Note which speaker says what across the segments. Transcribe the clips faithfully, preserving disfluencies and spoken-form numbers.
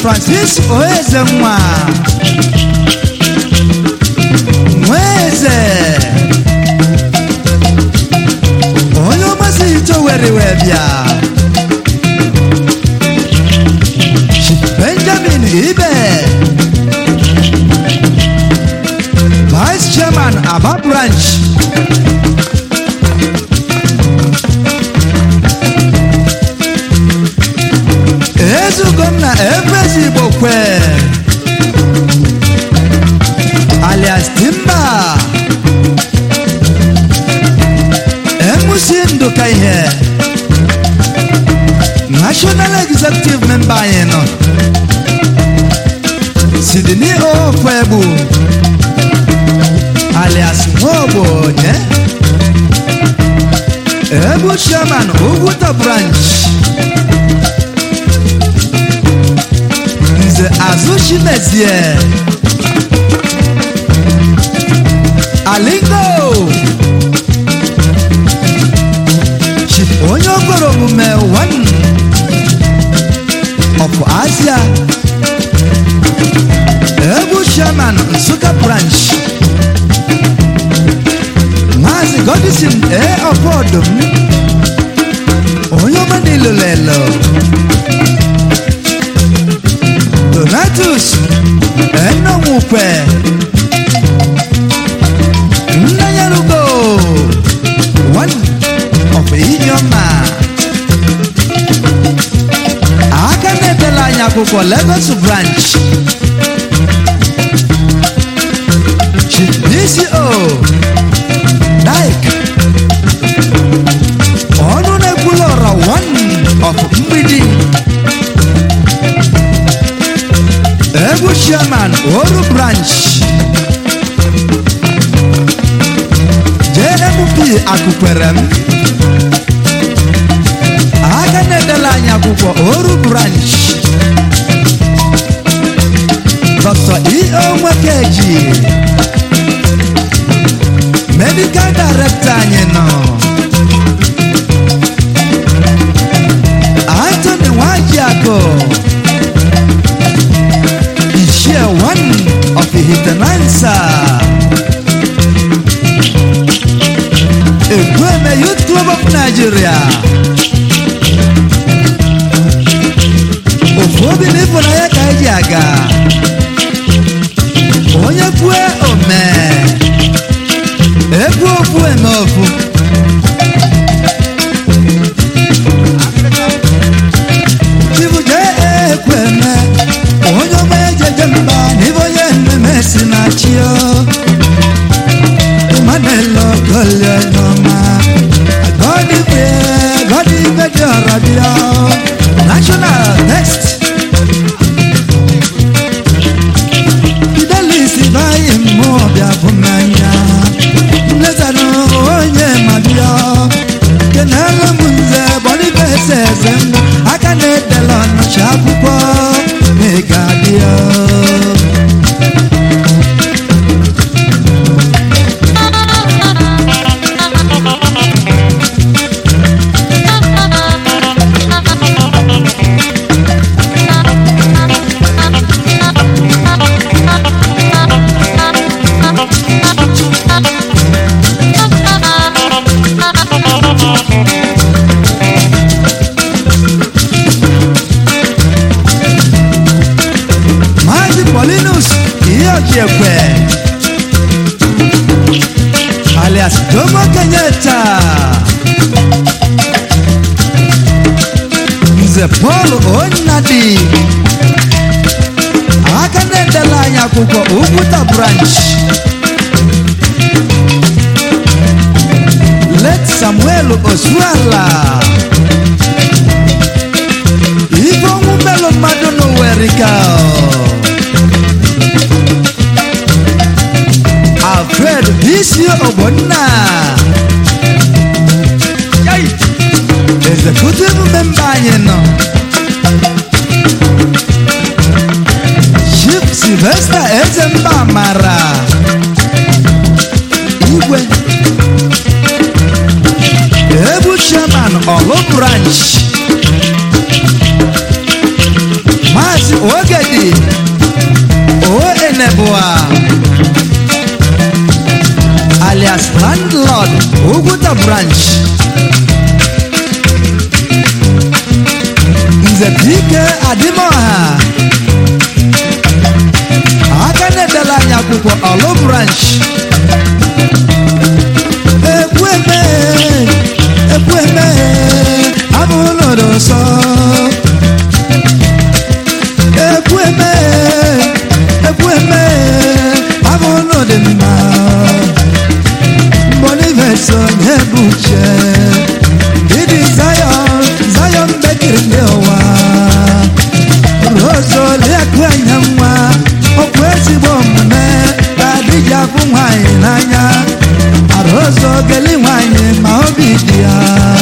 Speaker 1: Francis Oezenwa Mweze Oyo masito weri webia Benjamin Ibe Vice Chairman Aba Branch Ezu Gomna Efrezi Bokwe alias Timba Emusi Nduka ihe National Executive Member yeno Sydney Ofebu alias Mobo nye Ebu Chairman Uguta Branch Nze Azushi Mezie Alingo Chief Onyogoro Mume one of Asia Ebu Shaman Nsuka Branch Mazi Godison E Opodum Onyomani Lulelo Donatus Eno Mupe Nnayarugo one of Inyoma Akanetela Nyakuko Lagos Branch Chief D C O Dike Onunebulora one of Mbidi Ebu Chairman Oru Branch J M P Akukwerem Akanedela Nyakuko Oru Branch Doctor E O Mwakeji Medical Director Nyeno Anthony Wajiako Share one of the Hitanansa Ekweme Youth Club of Nigeria Ofobi nipo na ya kaijaga Onye kwe ome Ekwe ofu eme ofu Chibuje ekweme Onye meje jemba Nivo yene mesi na chio Manelo kole noma Godi pe Godi pe jorabia National Next Fidelisi bayi mwobya kumanya Nezano onye mabia Kenelo munze Bodi pe sezem Akane delano shakupo Megadia alias Jomo Kenyatta Nze Paul Onyadi Akanedela Nyakuko Uguta Branch Let Samuel Oswala Ivo Mumelo Madono Werikao Alfred Bisio Obonna Yay Executive Member Yeno Chief Sylvester Ezemba Mara Igwe Ebu Chairman Olo Branch Mazi Oge Nebua alias landlord Uguta branch Nze Dike Adimoha Akane Delanya Kuko Olo branch Ekweme Ekweme Amulodo so Ekweme Ekweme Amulodo ma Boniverso Nebuche Didi Zion Zion Bekirindewa Roso Lekwanyamwa Okwesi Bomne Kadija Kumwai Nanya Aroso Geliwanye Maobidia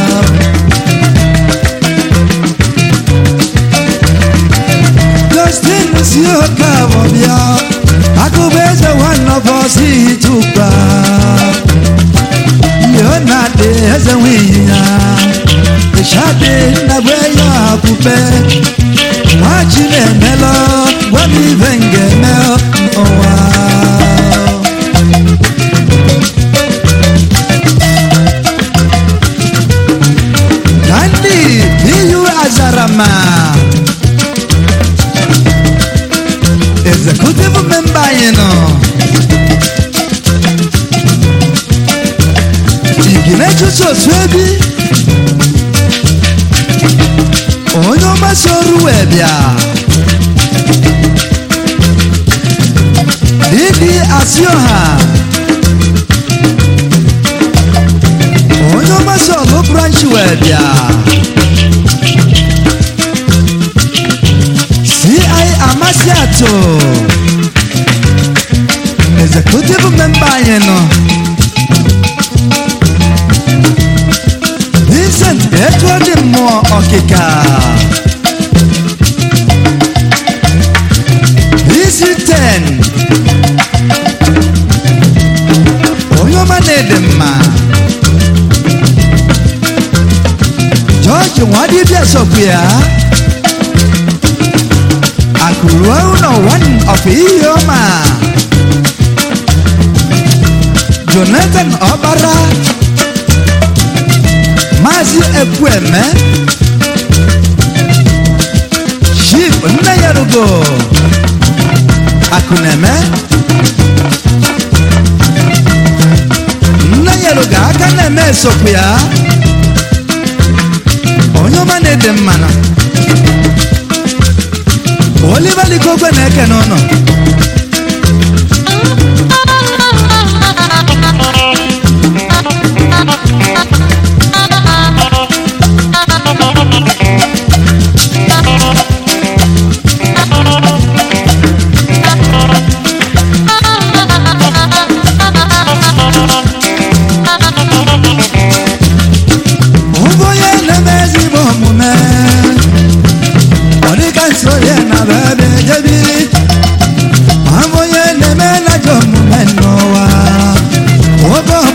Speaker 1: Justin Sioka Wobia Akubeze one of us he took Leonard as a winner The Shade Nabaya Coupe Machine Melo Wami Venge Mel Oh wow Gandhi Niyu Azarama Executive member you know Iginechu so swebi Onyo masoru webia Didi Asioha Onyo masolu branch webia C I Amasiato Executive member you know Vincent Edward Mo Okika V C ten Oyoma Nedema George Wadibia Sophia Akuruwa no one of Iyoma Jonathan Obara Mazi Ekweme Chief Nayarugo Akuneme Nayaruga Akaneme Sophia Onyoma Nedemana Oliver Likogwe Neke Nono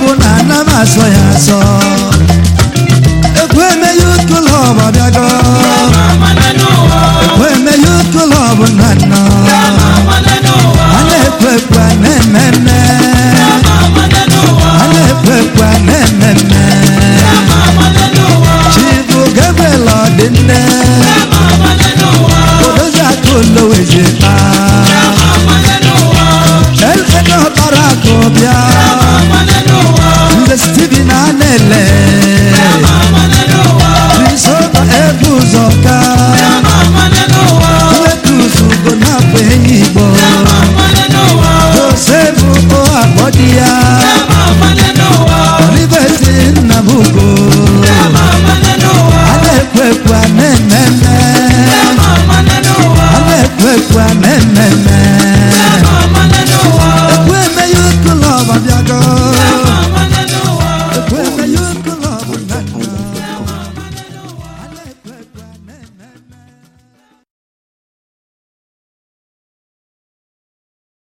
Speaker 1: So ya so Ekweme youth club abiago